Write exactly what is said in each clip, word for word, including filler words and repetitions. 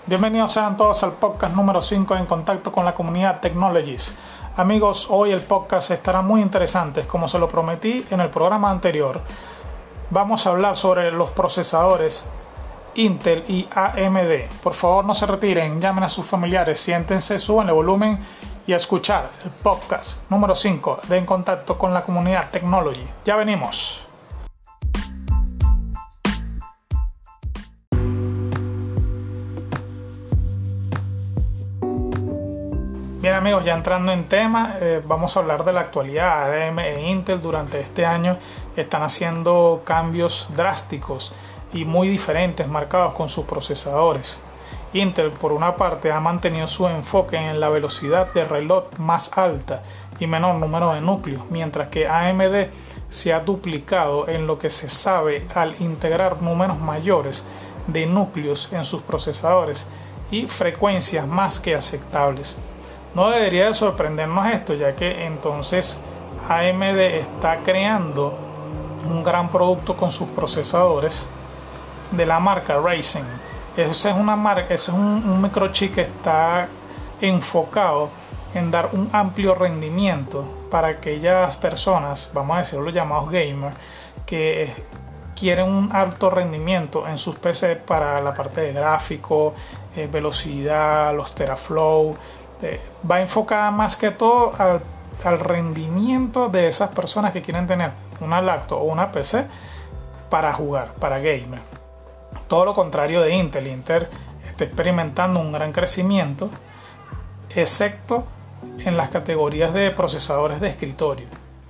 Bienvenidos sean todos al podcast número cinco en contacto con la comunidad Technologies. Amigos, hoy el podcast estará muy interesante. Como se lo prometí en el programa anterior, vamos a hablar sobre los procesadores Intel y A M D. Por favor, no se retiren, llamen a sus familiares, siéntense, suban el volumen y a escuchar el podcast número cinco de En Contacto con la Comunidad Technology. Ya venimos. Bien amigos, ya entrando en tema, eh, vamos a hablar de la actualidad. A M D e Intel durante este año están haciendo cambios drásticos y muy diferentes marcados con sus procesadores. Intel, por una parte, ha mantenido su enfoque en la velocidad de reloj más alta y menor número de núcleos, mientras que A M D se ha duplicado en lo que se sabe al integrar números mayores de núcleos en sus procesadores y frecuencias más que aceptables. No debería de sorprendernos esto, ya que entonces A M D está creando un gran producto con sus procesadores de la marca Ryzen. Esa es una marca, ese es un, un microchip que está enfocado en dar un amplio rendimiento para aquellas personas, vamos a decirlo, llamados gamers, que quieren un alto rendimiento en sus P C para la parte de gráfico, eh, velocidad, los teraflow. Eh, va enfocada más que todo al, al rendimiento de esas personas que quieren tener una laptop o una P C para jugar, para gamer. Todo lo contrario de Intel. Intel está experimentando un gran crecimiento, excepto en las categorías de procesadores de escritorio,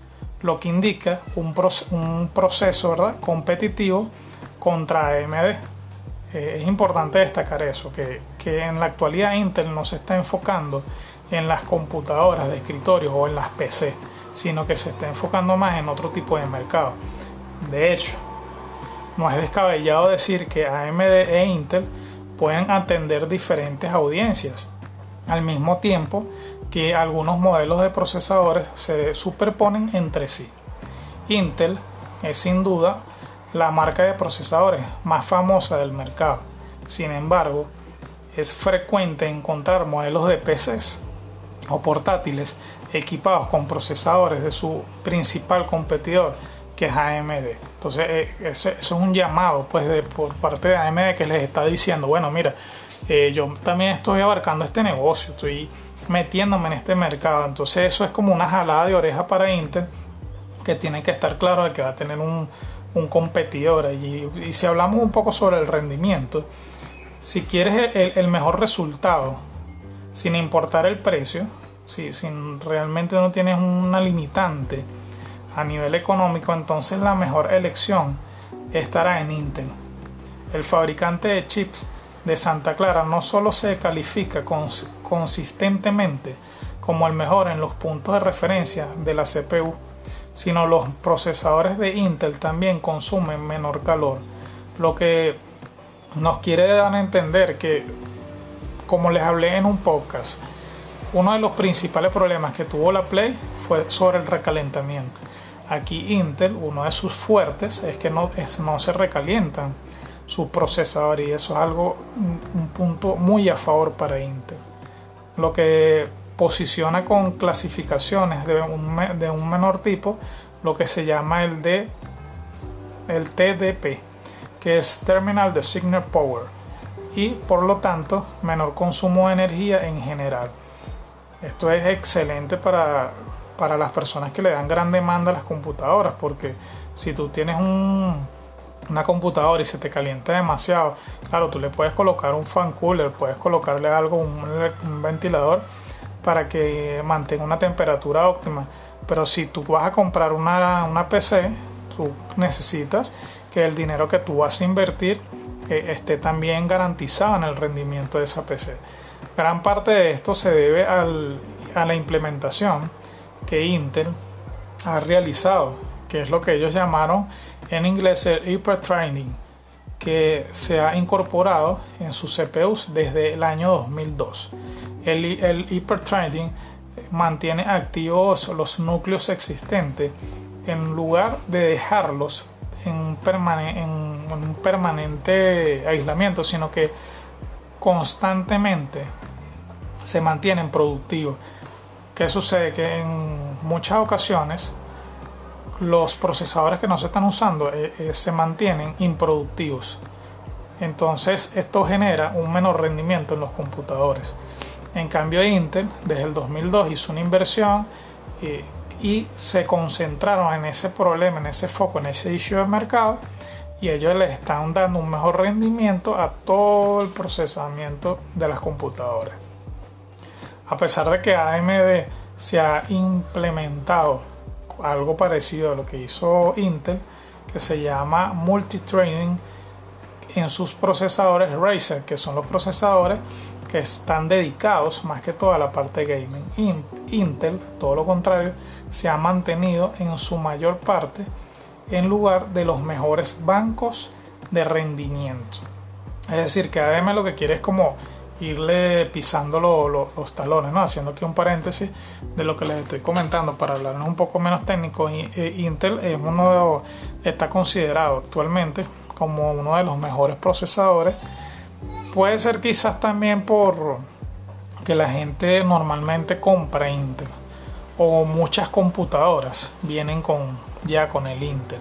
lo que indica un, proce- un proceso ¿verdad? competitivo contra A M D. Eh, es importante destacar eso, que, que en la actualidad Intel no se está enfocando en las computadoras de escritorio o en las P C, sino que se está enfocando más en otro tipo de mercado. De hecho, no es descabellado decir que A M D e Intel pueden atender diferentes audiencias, al mismo tiempo que algunos modelos de procesadores se superponen entre sí. Intel es sin duda la marca de procesadores más famosa del mercado. Sin embargo, es frecuente encontrar modelos de P Cs o portátiles equipados con procesadores de su principal competidor, que es A M D. Entonces eh, eso, eso es un llamado pues de, por parte de A M D, que les está diciendo, bueno, mira, eh, yo también estoy abarcando este negocio, estoy metiéndome en este mercado. Entonces eso es como una jalada de oreja para Intel, que tiene que estar claro de que va a tener un, un competidor allí. Y si hablamos un poco sobre el rendimiento, si quieres el, el mejor resultado sin importar el precio, si, si realmente no tienes una limitante a nivel económico, entonces la mejor elección estará en Intel. El fabricante de chips de Santa Clara no solo se califica cons- consistentemente como el mejor en los puntos de referencia de la C P U, sino los procesadores de Intel también consumen menor calor, lo que nos quiere dar a entender que, como les hablé en un podcast, uno de los principales problemas que tuvo la Play fue sobre el recalentamiento. Aquí Intel, uno de sus fuertes es que no, es, no se recalientan sus procesadores, y eso es algo, un, un punto muy a favor para Intel, lo que posiciona con clasificaciones de un, de un menor tipo, lo que se llama el, de, el T D P, que es Terminal Designated Power, y por lo tanto menor consumo de energía en general. Esto es excelente para, para las personas que le dan gran demanda a las computadoras, porque si tú tienes un, una computadora y se te calienta demasiado, claro, tú le puedes colocar un fan cooler, puedes colocarle algo, un, un ventilador, para que mantenga una temperatura óptima. Pero si tú vas a comprar una, una P C, tú necesitas que el dinero que tú vas a invertir eh, esté también garantizado en el rendimiento de esa P C. Gran parte de esto se debe al, a la implementación que Intel ha realizado, que es lo que ellos llamaron en inglés el hyper-threading, que se ha incorporado en sus C P Us desde el año dos mil dos. El, el hyper-threading mantiene activos los núcleos existentes en lugar de dejarlos en, permane- en un permanente aislamiento, sino que constantemente se mantienen productivos. ¿Qué sucede? Que en muchas ocasiones los procesadores que no se están usando eh, eh, se mantienen improductivos. Entonces esto genera un menor rendimiento en los computadores. En cambio Intel desde el dos mil dos hizo una inversión eh, y se concentraron en ese problema, en ese foco, en ese issue de mercado, y ellos les están dando un mejor rendimiento a todo el procesamiento de las computadoras. A pesar de que A M D se ha implementado algo parecido a lo que hizo Intel, que se llama multithreading en sus procesadores Ryzen, que son los procesadores que están dedicados más que todo a la parte gaming. Intel, todo lo contrario, se ha mantenido en su mayor parte en lugar de los mejores bancos de rendimiento. Es decir, que A M D lo que quiere es como irle pisando lo, lo, los talones, ¿no? Haciendo aquí un paréntesis de lo que les estoy comentando para hablarnos un poco menos técnico. Intel es uno de, está considerado actualmente como uno de los mejores procesadores. Puede ser quizás también por que la gente normalmente compra Intel, o muchas computadoras vienen con, ya con el Intel.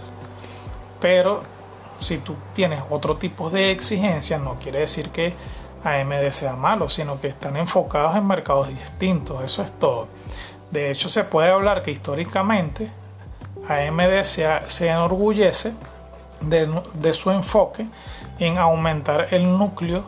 Pero si tú tienes otro tipo de exigencias, no quiere decir que A M D sea malo, sino que están enfocados en mercados distintos. Eso es todo. De hecho, se puede hablar que históricamente A M D se, se enorgullece de, de su enfoque en aumentar el núcleo,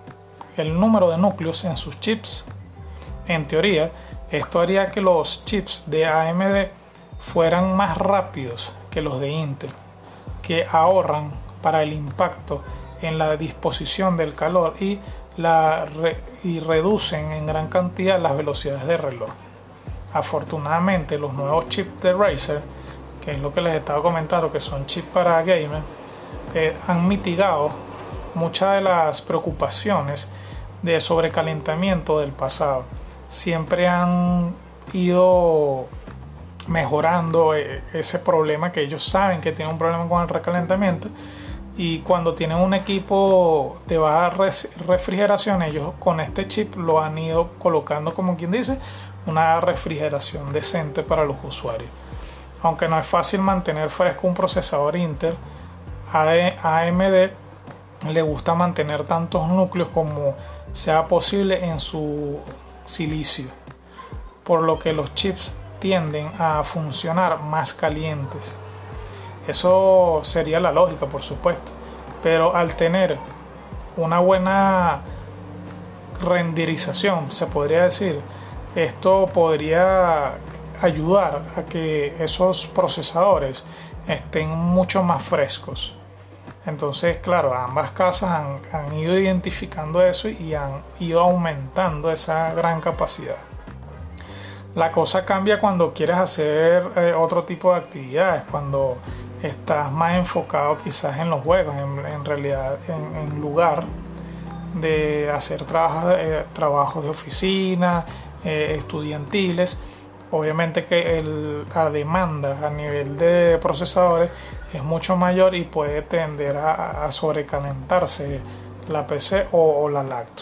el número de núcleos en sus chips. En teoría, esto haría que los chips de A M D fueran más rápidos que los de Intel, que ahorran para el impacto en la disposición del calor y, la re, y reducen en gran cantidad las velocidades de reloj. Afortunadamente, los nuevos chips de Razer, que es lo que les estaba comentando, que son chips para gamers, eh, han mitigado muchas de las preocupaciones de sobrecalentamiento del pasado. Siempre han ido mejorando ese problema, que ellos saben que tienen un problema con el recalentamiento, y cuando tienen un equipo de baja refrigeración, ellos con este chip lo han ido colocando, como quien dice, una refrigeración decente para los usuarios. Aunque no es fácil mantener fresco un procesador Intel, a M D le gusta mantener tantos núcleos como sea posible en su silicio, por lo que los chips tienden a funcionar más calientes. Eso sería la lógica, por supuesto, pero al tener una buena renderización, se podría decir, esto podría ayudar a que esos procesadores estén mucho más frescos. Entonces, claro, ambas casas han, han ido identificando eso y han ido aumentando esa gran capacidad. La cosa cambia cuando quieres hacer eh, otro tipo de actividades, cuando estás más enfocado quizás en los juegos, en, en realidad en, en lugar de hacer trabajos, eh, trabajos de oficina, eh, estudiantiles. Obviamente que el, la demanda a nivel de procesadores es mucho mayor y puede tender a, a sobrecalentarse la P C o, o la laptop.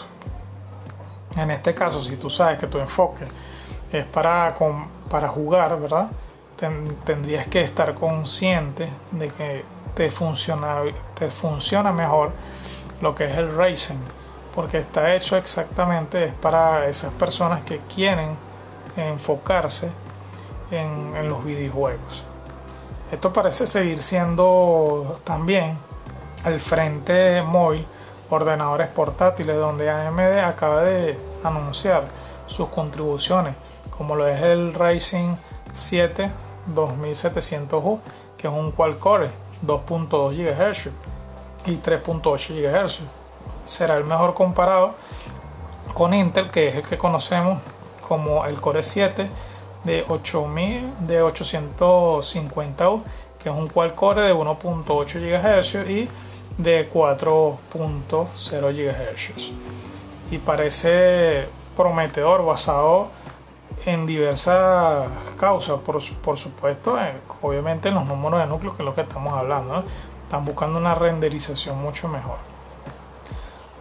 En este caso, si tú sabes que tu enfoque es para, con, para jugar, ¿verdad? Ten, tendrías que estar consciente de que te funciona, te funciona mejor lo que es el Ryzen, porque está hecho exactamente es para esas personas que quieren enfocarse en, en los videojuegos. Esto parece seguir siendo también el frente móvil, ordenadores portátiles, donde A M D acaba de anunciar sus contribuciones, como lo es el Ryzen siete dos mil setecientos U, que es un quad-core dos punto dos gigahercios y tres punto ocho gigahercios. Será el mejor comparado con Intel, que es el que conocemos como el Core siete de ocho mil, de ochocientos cincuenta U, que es un quad-core de uno punto ocho gigahercios y de cuatro punto cero gigahercios. Y parece prometedor, basado en diversas causas, por, por supuesto, eh, obviamente en los números de núcleos, que es lo que estamos hablando, ¿no? Están buscando una renderización mucho mejor.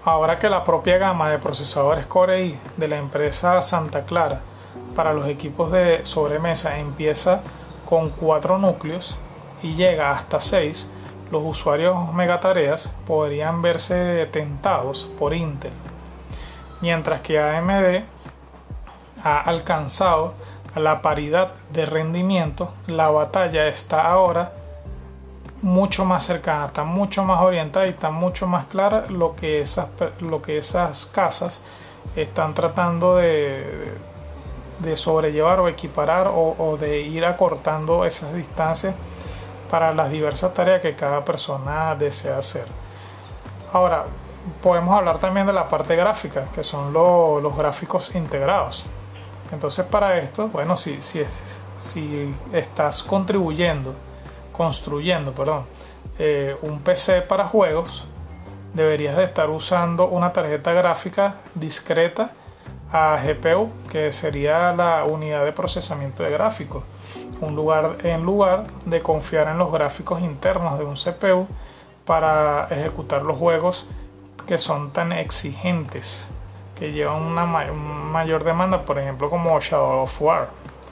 Ahora que la propia gama de procesadores Core i de la empresa Santa Clara para los equipos de sobremesa empieza con cuatro núcleos y llega hasta seis, los usuarios megatareas podrían verse tentados por Intel, mientras que A M D ha alcanzado la paridad de rendimiento. La batalla está ahora mucho más cercana, está mucho más orientada y está mucho más clara lo que esas, lo que esas casas están tratando de, de sobrellevar o equiparar o, o de ir acortando esas distancias para las diversas tareas que cada persona desea hacer. Ahora, podemos hablar también de la parte gráfica, que son lo, los gráficos integrados. Entonces, para esto, bueno, si, si, si estás contribuyendo, construyendo, perdón, eh, un P C para juegos, deberías de estar usando una tarjeta gráfica discreta a G P U, que sería la unidad de procesamiento de gráficos, un lugar, en lugar de confiar en los gráficos internos de un C P U para ejecutar los juegos que son tan exigentes, que llevan una may mayor demanda, por ejemplo como Shadow of War.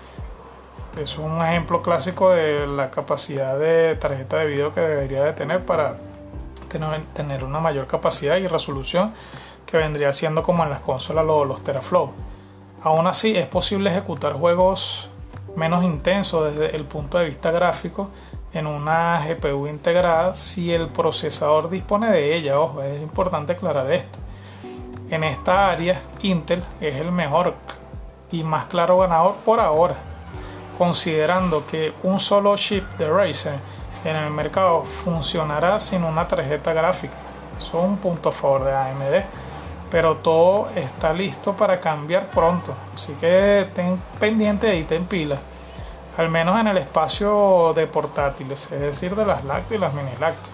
Es un ejemplo clásico de la capacidad de tarjeta de video que debería de tener para tener, tener una mayor capacidad y resolución, que vendría siendo como en las consolas los, los teraflops. Aún así es posible ejecutar juegos menos intensos desde el punto de vista gráfico en una G P U integrada si el procesador dispone de ella. Ojo, es importante aclarar esto. En esta área Intel es el mejor y más claro ganador por ahora, considerando que un solo chip de Ryzen en el mercado funcionará sin una tarjeta gráfica. Eso es un punto a favor de A M D, pero todo está listo para cambiar pronto, así que ten pendiente y ten pila, al menos en el espacio de portátiles, es decir, de las lacto y las mini lacto.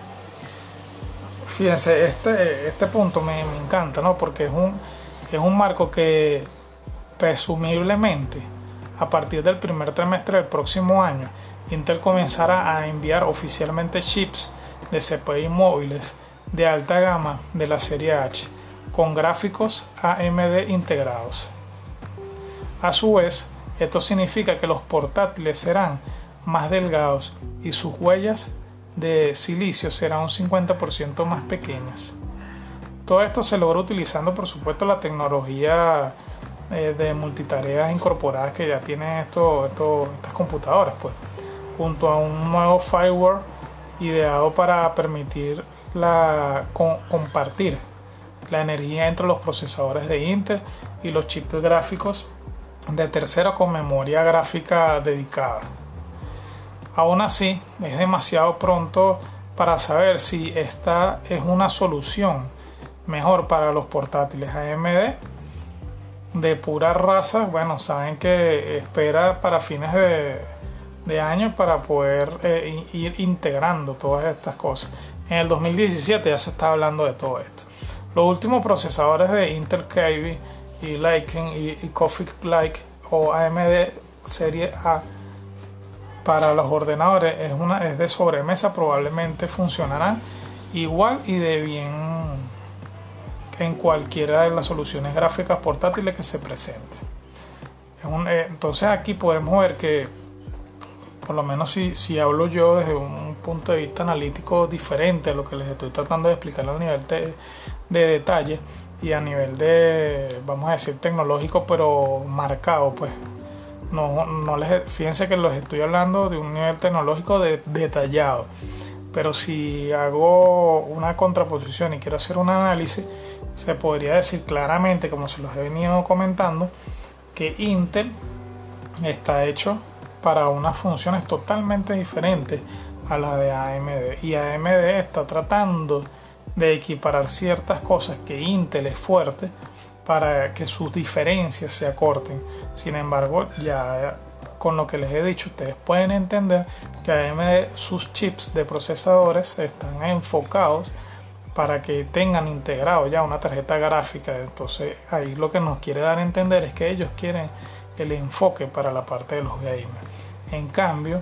Fíjense, este, este punto me, me encanta, ¿no? Porque es un, es un marco que presumiblemente a partir del primer trimestre del próximo año Intel comenzará a enviar oficialmente chips de C P I móviles de alta gama de la serie H con gráficos A M D integrados. A su vez, esto significa que los portátiles serán más delgados y sus huellas de silicio serán un cincuenta por ciento más pequeñas. Todo esto se logra utilizando, por supuesto, la tecnología eh, de multitareas incorporadas que ya tienen esto, esto, estas computadoras, pues, junto a un nuevo firmware ideado para permitir la, con, compartir la energía entre los procesadores de Intel y los chips gráficos de tercero con memoria gráfica dedicada. Aún así, es demasiado pronto para saber si esta es una solución mejor para los portátiles. A M D de pura raza, bueno, saben que espera para fines de, de año para poder eh, ir integrando todas estas cosas. En el dos mil diecisiete ya se está hablando de todo esto. Los últimos procesadores de Intel Kaby y Laken y, y Coffee Lake o A M D serie A para los ordenadores es, una, es de sobremesa, probablemente funcionarán igual y de bien que en cualquiera de las soluciones gráficas portátiles que se presenten. Es un, eh, entonces aquí podemos ver que, por lo menos si, si hablo yo desde un punto de vista analítico diferente a lo que les estoy tratando de explicar a nivel de, de detalle y a nivel de, vamos a decir, tecnológico, pero marcado, pues no, no les, fíjense que los estoy hablando de un nivel tecnológico de, detallado, pero si hago una contraposición y quiero hacer un análisis, se podría decir claramente, como se los he venido comentando, que Intel está hecho para unas funciones totalmente diferentes a la de A M D, y A M D está tratando de equiparar ciertas cosas que Intel es fuerte para que sus diferencias se acorten. Sin embargo, ya con lo que les he dicho, ustedes pueden entender que A M D, sus chips de procesadores están enfocados para que tengan integrado ya una tarjeta gráfica. Entonces ahí lo que nos quiere dar a entender es que ellos quieren el enfoque para la parte de los gamers. En cambio,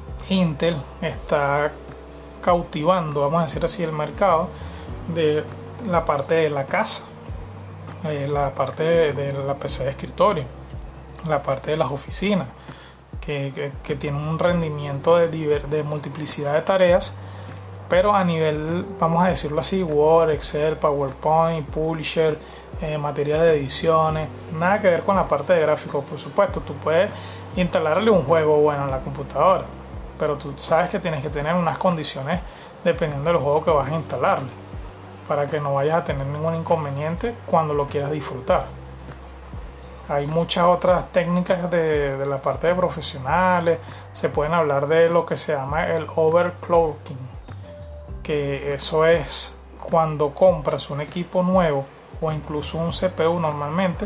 Intel está cautivando, vamos a decir así, el mercado de la parte de la casa, eh, la parte de, de la P C de escritorio, la parte de las oficinas, que, que, que tiene un rendimiento de, diver, de multiplicidad de tareas, pero a nivel, vamos a decirlo así, Word, Excel, PowerPoint, Publisher, eh, materia de ediciones, nada que ver con la parte de gráficos. Por supuesto, tú puedes instalarle un juego bueno en la computadora, pero tú sabes que tienes que tener unas condiciones dependiendo del juego que vas a instalarle, para que no vayas a tener ningún inconveniente cuando lo quieras disfrutar. Hay muchas otras técnicas de, de la parte de profesionales. Se pueden hablar de lo que se llama el overclocking, que eso es cuando compras un equipo nuevo o incluso un C P U. Normalmente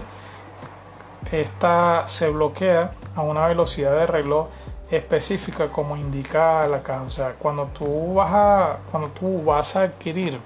esta se bloquea a una velocidad de reloj específica, como indica la caja. O sea, cuando tú vas a, cuando tú vas a adquirir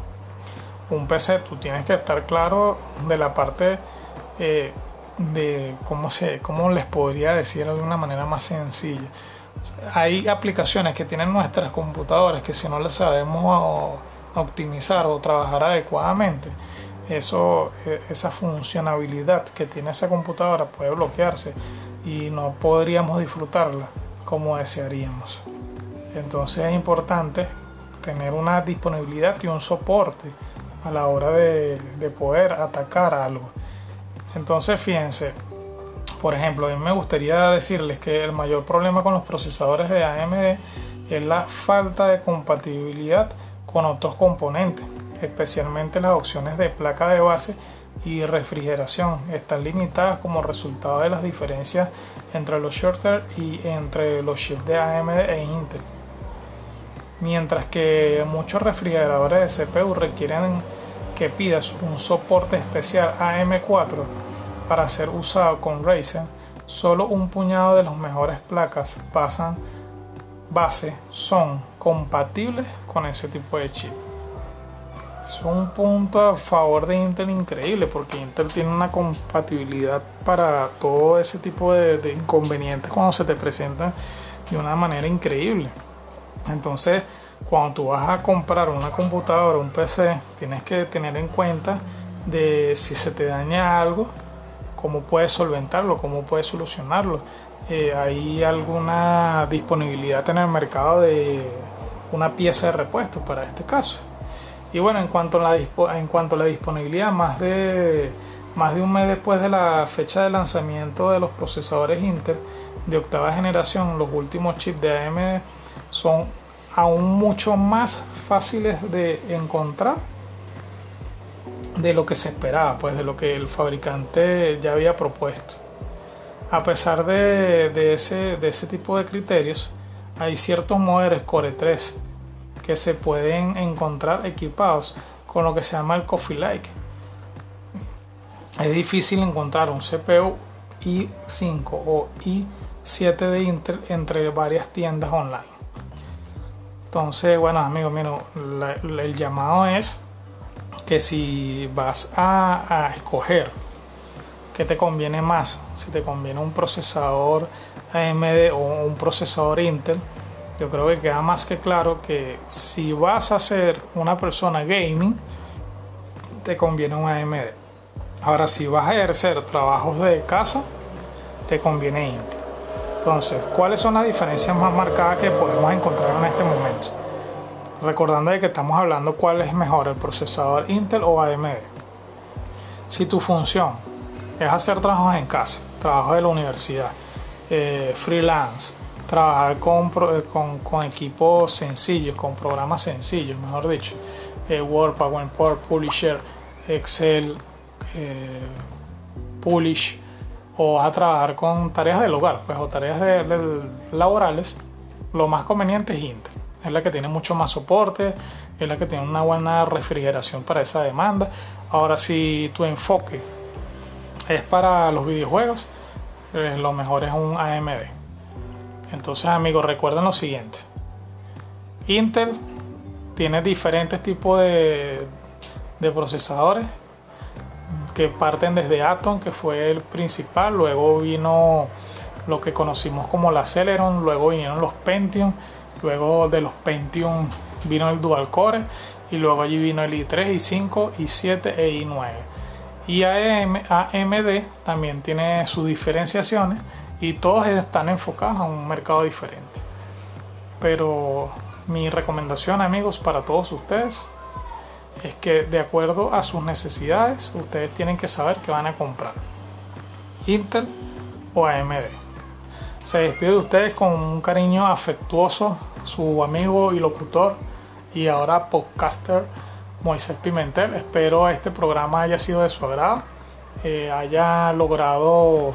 un P C, tú tienes que estar claro de la parte eh, de cómo se, cómo les podría decir de una manera más sencilla. O sea, hay aplicaciones que tienen nuestras computadoras que si no las sabemos optimizar o trabajar adecuadamente, eso, esa funcionalidad que tiene esa computadora puede bloquearse y no podríamos disfrutarla como desearíamos. Entonces es importante tener una disponibilidad y un soporte a la hora de, de poder atacar algo. Entonces fíjense, por ejemplo, a mí me gustaría decirles que el mayor problema con los procesadores de A M D es la falta de compatibilidad con otros componentes, especialmente las opciones de placa de base y refrigeración. Están limitadas como resultado de las diferencias entre los shortware y entre los chips de A M D e Intel. Mientras que muchos refrigeradores de C P U requieren que pidas un soporte especial A M cuatro para ser usado con Ryzen, solo un puñado de las mejores placas pasan base son compatibles con ese tipo de chip. Es un punto a favor de Intel increíble, porque Intel tiene una compatibilidad para todo ese tipo de, de inconvenientes cuando se te presentan de una manera increíble. Entonces, cuando tú vas a comprar una computadora, un P C, tienes que tener en cuenta de si se te daña algo, cómo puedes solventarlo, cómo puedes solucionarlo. Eh, hay alguna disponibilidad en el mercado de una pieza de repuesto para este caso. Y bueno, en cuanto a la, en cuanto a la disponibilidad, más de, más de un mes después de la fecha de lanzamiento de los procesadores Intel de octava generación, los últimos chips de A M D son aún mucho más fáciles de encontrar de lo que se esperaba, pues de lo que el fabricante ya había propuesto. A pesar de, de, ese, de ese tipo de criterios, hay ciertos modelos Core tres que se pueden encontrar equipados con lo que se llama el Coffee Lake. Es difícil encontrar un C P U i cinco o i siete de Intel entre varias tiendas online. Entonces, bueno amigos, miren, la, la, el llamado es que si vas a, a escoger qué te conviene más, si te conviene un procesador A M D o un procesador Intel, yo creo que queda más que claro que si vas a ser una persona gaming, te conviene un A M D. Ahora, si vas a ejercer trabajos de casa, te conviene Intel. Entonces, ¿cuáles son las diferencias más marcadas que podemos encontrar en este momento? Recordando de que estamos hablando cuál es mejor, el procesador Intel o A M D. Si tu función es hacer trabajos en casa, trabajos de la universidad, eh, freelance, trabajar con, con, con equipos sencillos, con programas sencillos, mejor dicho, eh, Word, PowerPoint, Publisher, Excel, eh, Publish, o vas a trabajar con tareas del hogar, pues, o tareas de, de laborales, lo más conveniente es Intel. Es la que tiene mucho más soporte, es la que tiene una buena refrigeración para esa demanda. Ahora, si tu enfoque es para los videojuegos, eh, lo mejor es un A M D. Entonces, amigos, recuerden lo siguiente: Intel tiene diferentes tipos de, de procesadores que parten desde Atom, que fue el principal, luego vino lo que conocimos como la Celeron, luego vinieron los Pentium, luego de los Pentium vino el Dual Core y luego allí vino el i tres, i cinco, i siete e i nueve. Y A M D también tiene sus diferenciaciones y todos están enfocados a un mercado diferente. Pero mi recomendación, amigos, para todos ustedes es que de acuerdo a sus necesidades ustedes tienen que saber qué van a comprar, Intel o A M D. Se despide de ustedes con un cariño afectuoso su amigo y locutor y ahora podcaster Moisés Pimentel. Espero este programa haya sido de su agrado, eh, haya logrado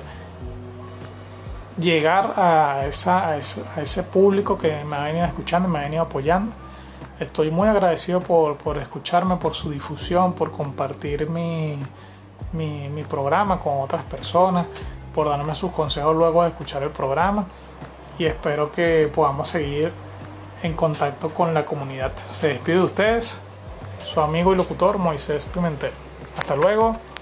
llegar a, esa, a, ese, a ese público que me ha venido escuchando y me ha venido apoyando. Estoy muy agradecido por, por escucharme, por su difusión, por compartir mi, mi, mi programa con otras personas, por darme sus consejos luego de escuchar el programa, y espero que podamos seguir en contacto con la comunidad. Se despide de ustedes su amigo y locutor Moisés Pimentel. Hasta luego.